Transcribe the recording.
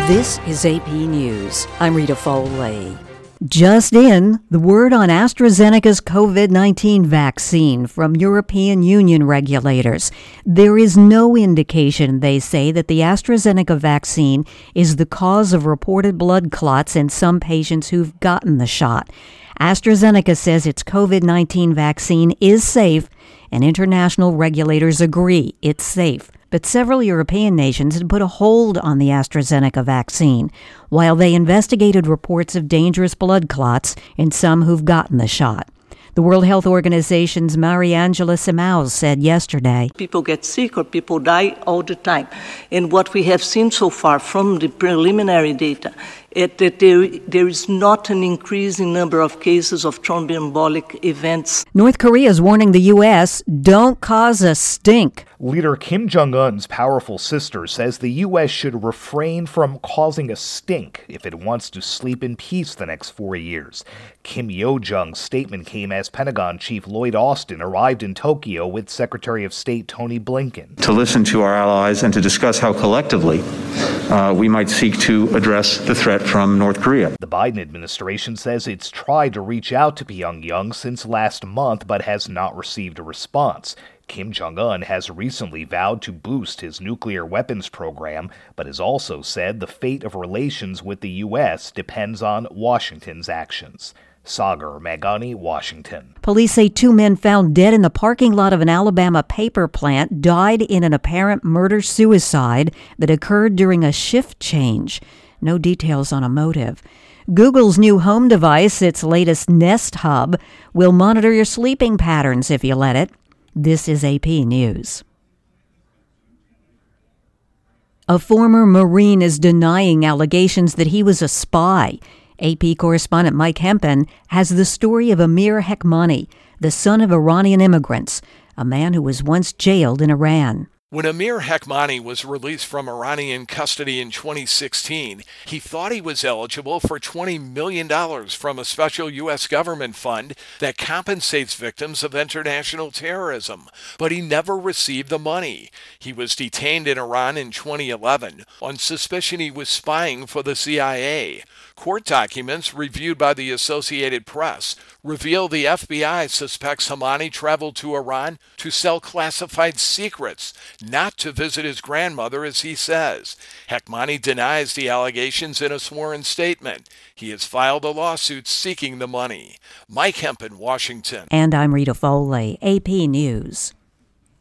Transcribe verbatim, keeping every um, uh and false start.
This is A P News. I'm Rita Foley. Just in, the word on AstraZeneca's COVID nineteen vaccine from European Union regulators. There is no indication, they say, that the AstraZeneca vaccine is the cause of reported blood clots in some patients who've gotten the shot. AstraZeneca says its COVID nineteen vaccine is safe, and international regulators agree it's safe. But several European nations had put a hold on the AstraZeneca vaccine while they investigated reports of dangerous blood clots in some who've gotten the shot. The World Health Organization's Mariangela Simão said yesterday, people get sick or people die all the time. And what we have seen so far from the preliminary data is that there, there is not an increase in number of cases of thromboembolic events. North Korea is warning the U S, don't cause a stink. Leader Kim Jong-un's powerful sister says the U S should refrain from causing a stink if it wants to sleep in peace the next four years. Kim Yo-jong's statement came as Pentagon Chief Lloyd Austin arrived in Tokyo with Secretary of State Tony Blinken. To listen to our allies and to discuss how collectively uh, we might seek to address the threat from North Korea. The Biden administration says it's tried to reach out to Pyongyang since last month but has not received a response. Kim Jong-un has recently vowed to boost his nuclear weapons program, but has also said the fate of relations with the U S depends on Washington's actions. Sagar Meghani, Washington. Police say two men found dead in the parking lot of an Alabama paper plant died in an apparent murder-suicide that occurred during a shift change. No details on a motive. Google's new home device, its latest Nest Hub, will monitor your sleeping patterns if you let it. This is A P News. A former Marine is denying allegations that he was a spy. A P correspondent Mike Hempen has the story of Amir Hekmani, the son of Iranian immigrants, a man who was once jailed in Iran. When Amir Hekmani was released from Iranian custody in twenty sixteen, he thought he was eligible for twenty million dollars from a special U S government fund that compensates victims of international terrorism, but he never received the money. He was detained in Iran in twenty eleven on suspicion he was spying for the C I A. Court documents reviewed by the Associated Press reveal the F B I suspects Hekmani traveled to Iran to sell classified secrets, not to visit his grandmother, as he says. Hekmani denies the allegations in a sworn statement. He has filed a lawsuit seeking the money. Mike Hempen, Washington. And I'm Rita Foley, A P News.